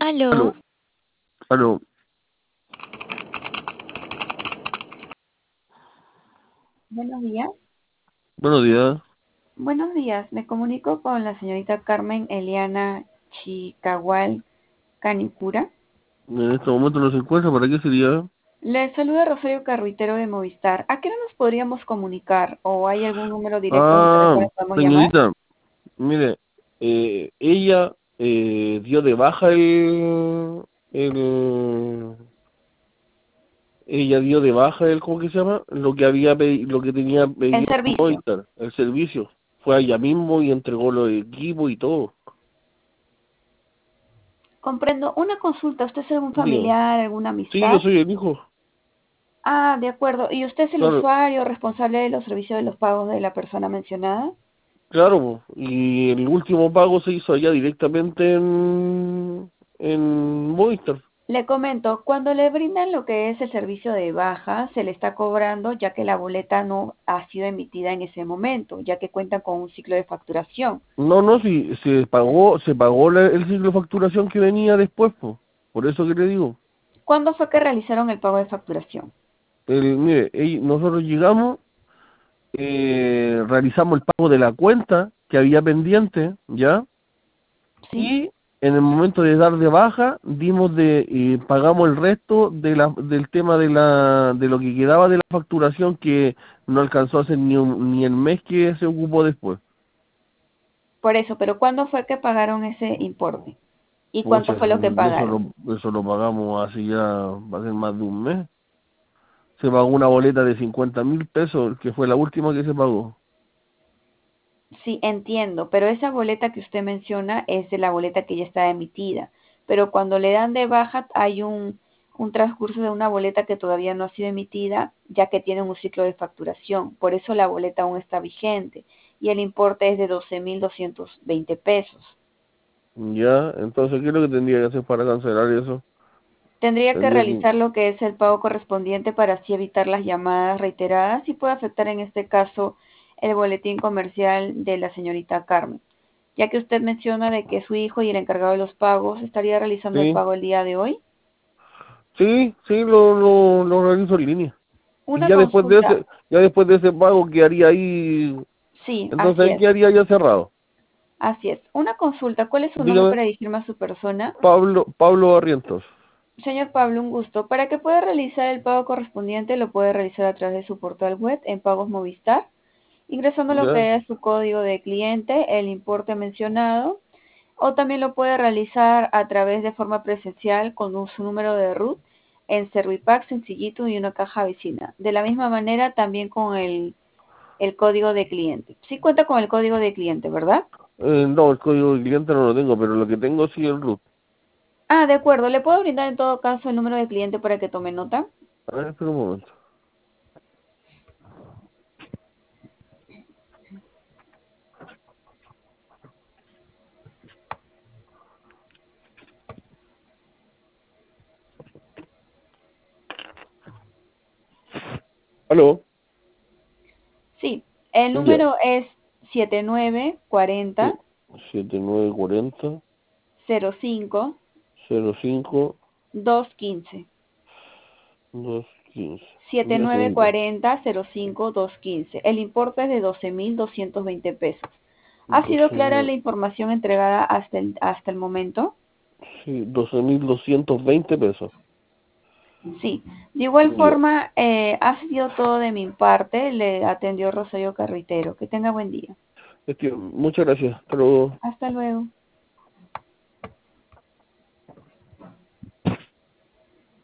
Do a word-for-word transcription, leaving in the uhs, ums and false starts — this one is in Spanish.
Aló, Aló, aló, buenos días. buenos días. Buenos días, me comunico con la señorita Carmen Eliana Chicagual Canicura. En este momento no se encuentra, ¿para qué sería? Le saluda Rosario Carruitero de Movistar. ¿A qué hora nos podríamos comunicar? ¿O hay algún número directo donde Ah, le podamos llamar? señorita, mire, eh, ella eh, dio de baja el, el, ella dio de baja el, ¿cómo que se llama? Lo que había pedi- lo que tenía El pedido servicio. Movistar, el servicio. Fue allá mismo y entregó los equipos y todo. Comprendo. Una consulta. ¿Usted es algún Digo, familiar, alguna sí, yo amistad? soy el hijo, Ah, de acuerdo. ¿Y usted es el claro, usuario responsable de los servicios de los pagos de la persona mencionada? claro, po. Y el último pago se hizo allá directamente en, en Movistar. Le comento, cuando le brindan lo que es el servicio de baja, se le está cobrando ya que la boleta no ha sido emitida en ese momento, ya que cuentan con un ciclo de facturación. No, no, si se pagó, se pagó la- el ciclo de facturación que venía después, po. Por eso que le digo. ¿Cuándo fue que realizaron el pago de facturación? El, mire, ell- nosotros llegamos, eh, realizamos el pago de la cuenta que había pendiente, ¿ya? ¿Sí? Y en el momento de dar de baja, dimos de, eh, pagamos el resto de la, del tema de la, de lo que quedaba de la facturación que no alcanzó a hacer ni un, ni el mes que se ocupó después. Por eso, pero ¿cuándo fue que pagaron ese importe? ¿Y cuánto Pucha, fue lo que eso pagaron? lo, eso lo pagamos así ya, va a ser más de un mes. Se pagó una boleta de cincuenta mil pesos, que fue la última que se pagó. Sí, entiendo, pero esa boleta que usted menciona es de la boleta que ya está emitida. Pero cuando le dan de baja hay un, un transcurso de una boleta que todavía no ha sido emitida, ya que tiene un ciclo de facturación. Por eso la boleta aún está vigente y el importe es de doce mil doscientos veinte pesos. Ya, entonces, ¿qué es lo que tendría que hacer para cancelar eso? Tendría que Tendría que... realizar lo que es el pago correspondiente para así evitar las llamadas reiteradas y puede afectar en este caso el boletín comercial de la señorita Carmen, ya que usted menciona de que su hijo y el encargado de los pagos estaría realizando el Sí, pago el día de hoy. sí, sí, lo, lo, lo realizo en línea. Y Una ya después de consulta, ese, ya después de ese pago quedaría ahí, sí, entonces así ahí es, quedaría ya cerrado. así es. Una consulta, ¿cuál es su nombre Dígame, para dirigirme a su persona? Pablo, Pablo Barrientos. Señor Pablo, un gusto. Para que pueda realizar el pago correspondiente, lo puede realizar a través de su portal web en Pagos Movistar, ingresando lo Ya, que es su código de cliente, el importe mencionado, o también lo puede realizar a través de forma presencial con un- su número de R U T en Servipack sencillito y una caja vecina. De la misma manera también con el, el código de cliente. Sí cuenta con el código de cliente, ¿verdad? eh, no, el código de cliente no lo tengo, pero lo que tengo sí es el root. Ah, de acuerdo. ¿Le puedo brindar en todo caso el número de cliente para que tome nota? A ver, espera un momento. ¿Aló? Sí, el Ya. número es siete nueve cuatro Sí. cero siete nueve cuatro cero, cero cinco cero cinco dos uno cinco. dos quince. siete Ya, nueve señorita. cuatro cero cero cinco dos uno cinco. El importe es de doce mil doscientos veinte pesos. ¿Ha sido doce clara mil, la información entregada hasta el, hasta el momento? sí, doce mil doscientos veinte pesos. Sí. De igual Ya. forma, eh, ha sido todo de mi parte. Le atendió Rosario Carritero. Que tenga buen día. Es que, muchas gracias. Hasta luego. Hasta luego.